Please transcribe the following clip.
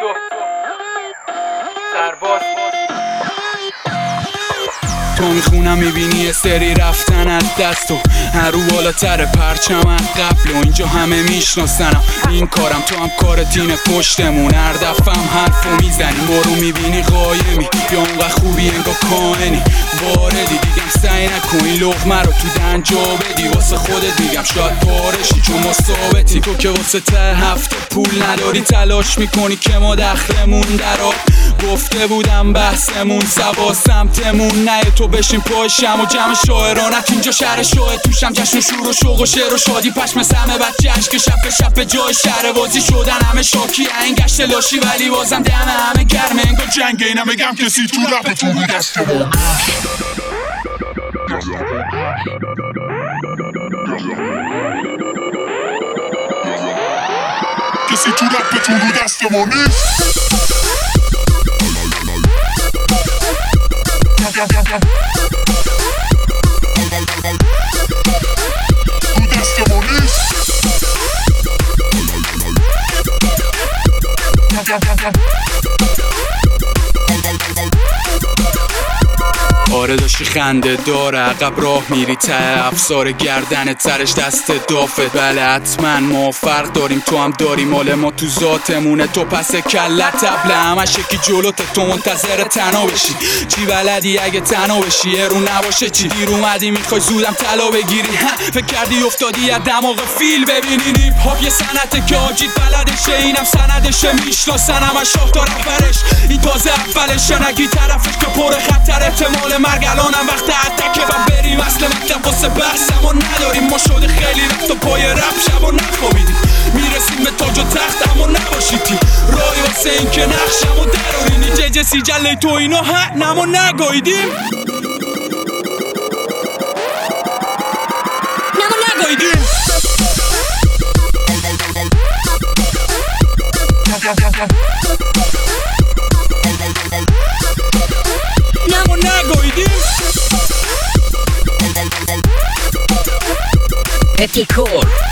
تو سرباز تو میخونم میبینی یه سری رفتن از دست و هر رو بالاتر پرچم از قبل و اینجا همه میشناسنم این کارم تو هم کارتینه پشتمون هر دفعم حرفو میزنی ما رو میبینی قایمی یا اونقدر خوبی انگار کاهنی واردی دیگم سعی نکن این لقمه رو تو دنجا بدی واسه خودت میگم شاید پارشی چون ما ثابتی تو که واسه ته هفته پول نداری تلاش میکنی که ما دخلمون درآب گفته بودم بحثمون سوا سمتمون نه تو بشین پاشم و جمع شاعرانت اینجا شهر شاه توشم جشن و شور و شوق و شعر و شادی پشم سمه بچه عشق شب به شب به جای شهر بازی شدن همه شاکی این گشت لاشی ولی بازم دم همه گرمه انگار جنگ اینم بگم کسی تو رپتون رو دست ما کسی تو رپتون رو دست ما نیست آره داشتی خنده داره عقب راه میری ته افسار گردن ترش دست دافت بله حتما ما فرق داریم تو هم داری مال ما تو ذاتمونه تو پس کلت تبله همش یکی جلوت تو منتظر تنها بشی چی بلدی اگه تنها بشی یه رو نباشه چی دیر اومدی میخوای زودم طلا بگیری فکر کردی افتادی از دماغ فیل ببینی نیپ هاپ یه سنته که آجید بلدشه اینم سندشه میشناسن همه شاه تا رفرش این تازه اولشه نگی طرفش که پر خطر احتمال مرگ الانم وقت اتکه و بریم اصل مکتب واسه بحثم و نداریم ما شده خیلی وقت و پای رپ شب و نخوابیدیم میرسیم به تاج و تخت اما نباشیدی رای واسه این که نقشم و درارینی جسی جله تو اینا حقنم و نگایدیم Epicor